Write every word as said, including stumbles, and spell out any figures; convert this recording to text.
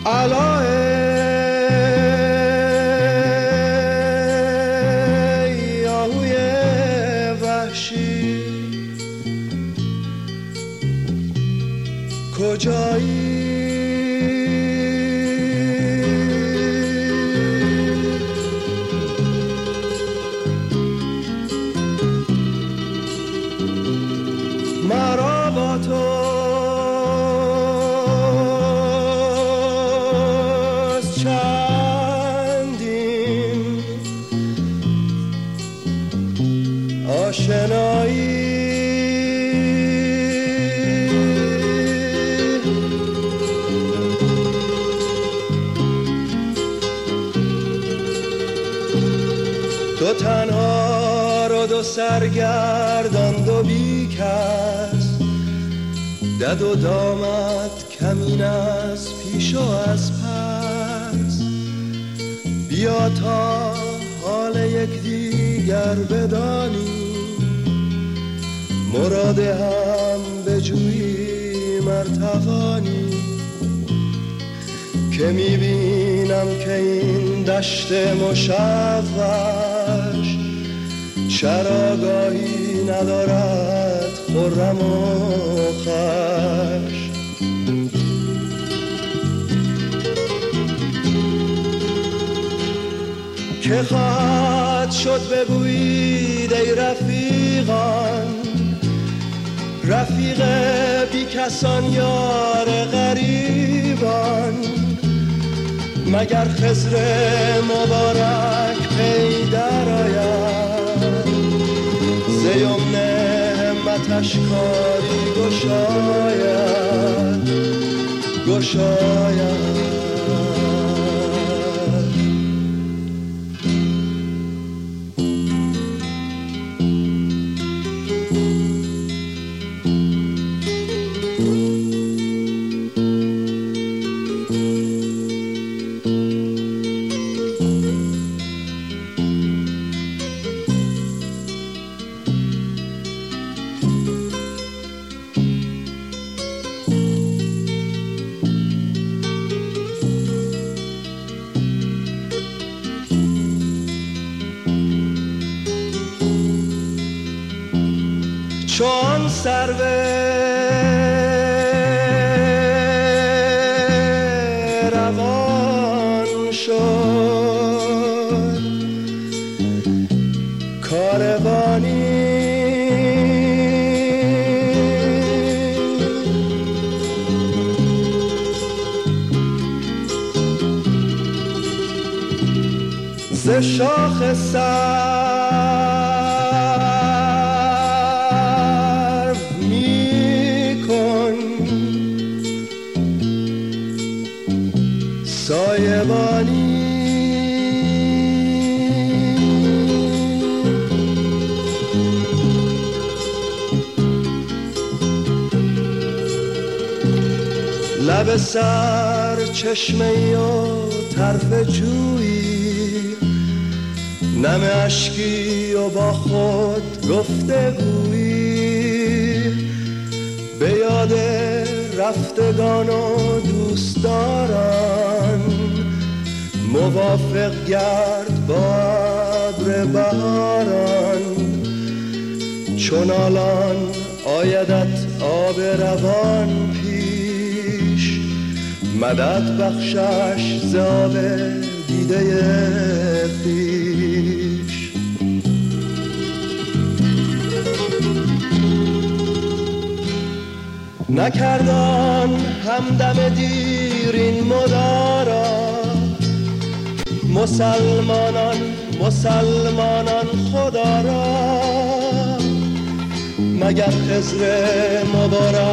علای آهوی وحشی کجایی؟ مرا با توست چندین آشنایی، دو تنها رو دو سرگردان دو بی کس، دد و دامت کمین از پیش و از پس، بیا تا حال یک دیگر بدانی، مراد هم بجویی مرتوانی، که میبینم که این دشت مشوش چراگاهی ندارد خرم و خوش. که خواهد شد بگویید ای رفیقان، رفیق بی کسان یار غریبان، مگر خضر مبارک پی در آید، ز یمن همتش کاری گشاید گشاید. چون سرو روان شد کاروانی، ز شاخ سر سایبانی، لب سر چشمه‌ای و طرف جویی، نم اشکی و با خود گفتگویی، به یاد رفتگان و دوستداران، موافق گرد با ابر بهاران، چون الان آیدت آب روان پیش، مدد بخشش ز آب دیده خویش. نکردان همدم دیر این مدارا، مسلمانان مسلمانان خدا را، مگر خضر مبارک